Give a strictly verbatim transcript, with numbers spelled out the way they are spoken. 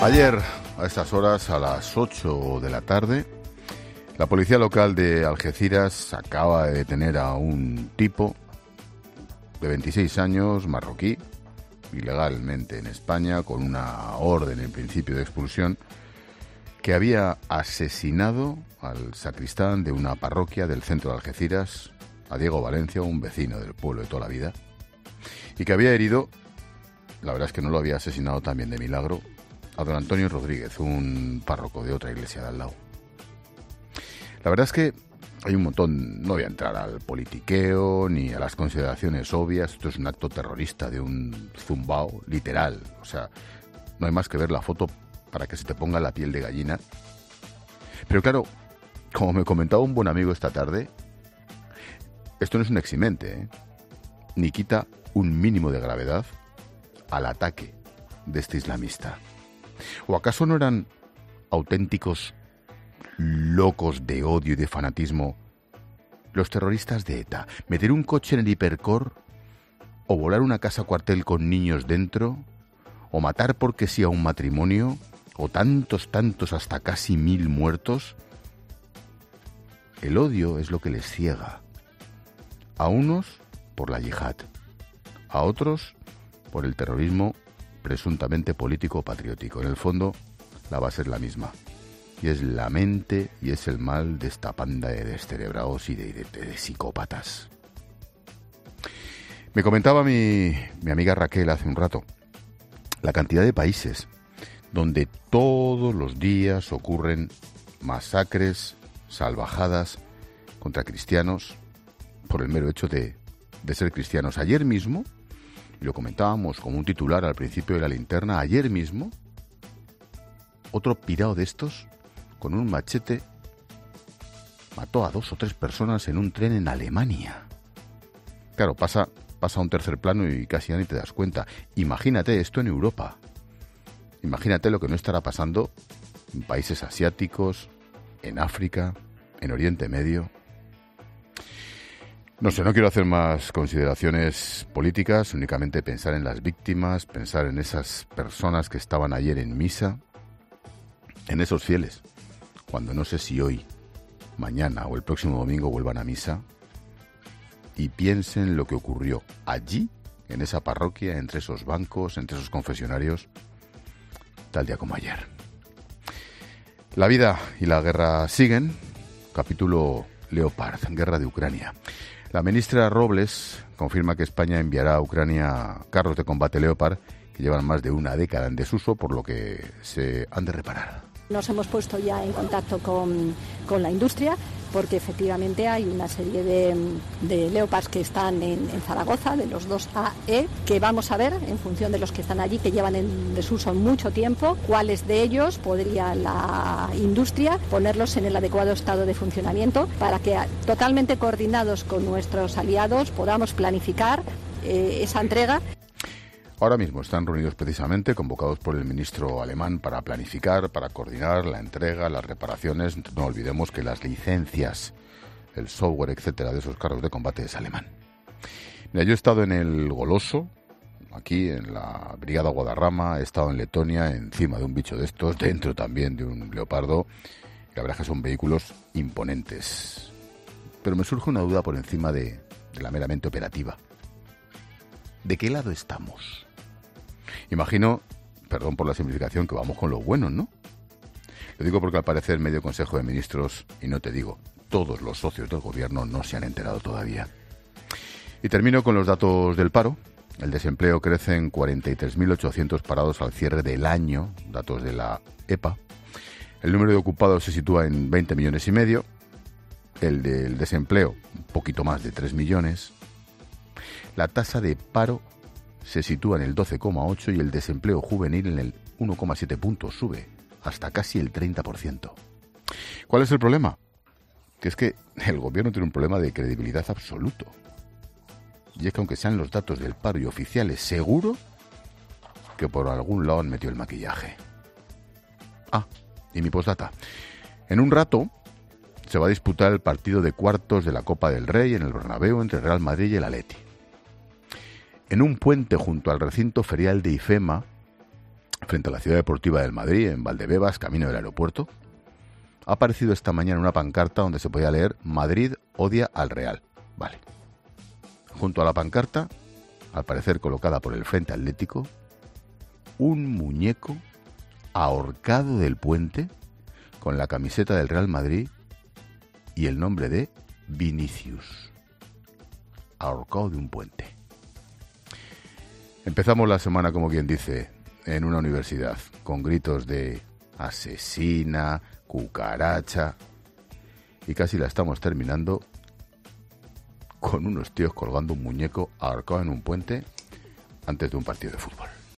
Ayer, a estas horas, a las ocho de la tarde, la policía local de Algeciras acaba de detener a un tipo de veintiséis años, marroquí, ilegalmente en España, con una orden en principio de expulsión, que había asesinado al sacristán de una parroquia del centro de Algeciras, a Diego Valencia, un vecino del pueblo de toda la vida, y que había herido, la verdad es que no lo había asesinado también de milagro, a don Antonio Rodríguez, un párroco de otra iglesia de al lado. La verdad es que hay un montón, no voy a entrar al politiqueo ni a las consideraciones obvias, esto es un acto terrorista de un zumbao literal, o sea, no hay más que ver la foto para que se te ponga la piel de gallina. Pero claro, como me comentaba un buen amigo esta tarde, esto no es un eximente, ¿eh? Ni quita un mínimo de gravedad al ataque de este islamista. ¿O acaso no eran auténticos locos de odio y de fanatismo los terroristas de ETA? ¿Meter un coche en el Hipercor? ¿O volar una casa cuartel con niños dentro? ¿O matar porque sí a un matrimonio? ¿O tantos, tantos, hasta casi mil muertos? El odio es lo que les ciega. A unos por la yihad, a otros por el terrorismo presuntamente político-patriótico. En el fondo, la base es la misma. Y es la mente y es el mal de esta panda de descerebrados y de, de, de psicópatas. Me comentaba mi, mi amiga Raquel hace un rato la cantidad de países donde todos los días ocurren masacres, salvajadas contra cristianos por el mero hecho de, de ser cristianos. Ayer mismo, y lo comentábamos como un titular al principio de la linterna, ayer mismo, otro pirao de estos, con un machete, mató a dos o tres personas en un tren en Alemania. Claro, pasa, pasa a un tercer plano y casi ya ni te das cuenta. Imagínate esto en Europa. Imagínate lo que no estará pasando en países asiáticos, en África, en Oriente Medio. No sé, no quiero hacer más consideraciones políticas, únicamente pensar en las víctimas, pensar en esas personas que estaban ayer en misa, en esos fieles, cuando no sé si hoy, mañana o el próximo domingo vuelvan a misa, y piensen lo que ocurrió allí, en esa parroquia, entre esos bancos, entre esos confesionarios, tal día como ayer. La vida y la guerra siguen. Capítulo Leopard, guerra de Ucrania. La ministra Robles confirma que España enviará a Ucrania carros de combate Leopard que llevan más de una década en desuso, por lo que se han de reparar. Nos hemos puesto ya en contacto con, con la industria, porque efectivamente hay una serie de, de Leopards que están en, en Zaragoza, de los dos A E, que vamos a ver, en función de los que están allí, que llevan en desuso mucho tiempo, cuáles de ellos podría la industria ponerlos en el adecuado estado de funcionamiento para que, totalmente coordinados con nuestros aliados, podamos planificar eh, esa entrega. Ahora mismo están reunidos precisamente, convocados por el ministro alemán para planificar, para coordinar la entrega, las reparaciones. No olvidemos que las licencias, el software, etcétera, de esos carros de combate es alemán. Mira, yo he estado en el Goloso, aquí en la Brigada Guadarrama, he estado en Letonia, encima de un bicho de estos, dentro también de un leopardo. Y la verdad es que son vehículos imponentes. Pero me surge una duda por encima de, de la meramente operativa. ¿De qué lado estamos? Imagino, perdón por la simplificación, que vamos con los buenos, ¿no? Lo digo porque al parecer medio Consejo de Ministros, y no te digo, todos los socios del gobierno no se han enterado todavía. Y termino con los datos del paro. El desempleo crece en cuarenta y tres mil ochocientos parados al cierre del año, datos de la E P A. El número de ocupados se sitúa en veinte millones y medio. El del desempleo, un poquito más de tres millones. La tasa de paro se sitúa en el doce coma ocho y el desempleo juvenil en el uno coma siete puntos, sube hasta casi el treinta por ciento. ¿Cuál es el problema? Que es que el gobierno tiene un problema de credibilidad absoluto. Y es que aunque sean los datos del paro y oficiales, seguro que por algún lado han metido el maquillaje. Ah, y mi postdata. En un rato se va a disputar el partido de cuartos de la Copa del Rey en el Bernabéu entre Real Madrid y el Atleti. En un puente junto al recinto ferial de IFEMA frente a la Ciudad Deportiva del Madrid, en Valdebebas, camino del aeropuerto, ha aparecido esta mañana una pancarta donde se podía leer Madrid odia al Real. Vale. Junto a la pancarta, al parecer colocada por el Frente Atlético, un muñeco ahorcado del puente con la camiseta del Real Madrid y el nombre de Vinicius. Ahorcado de un puente. Empezamos la semana, como quien dice, en una universidad, con gritos de asesina, cucaracha, y casi la estamos terminando con unos tíos colgando un muñeco ahorcado en un puente antes de un partido de fútbol.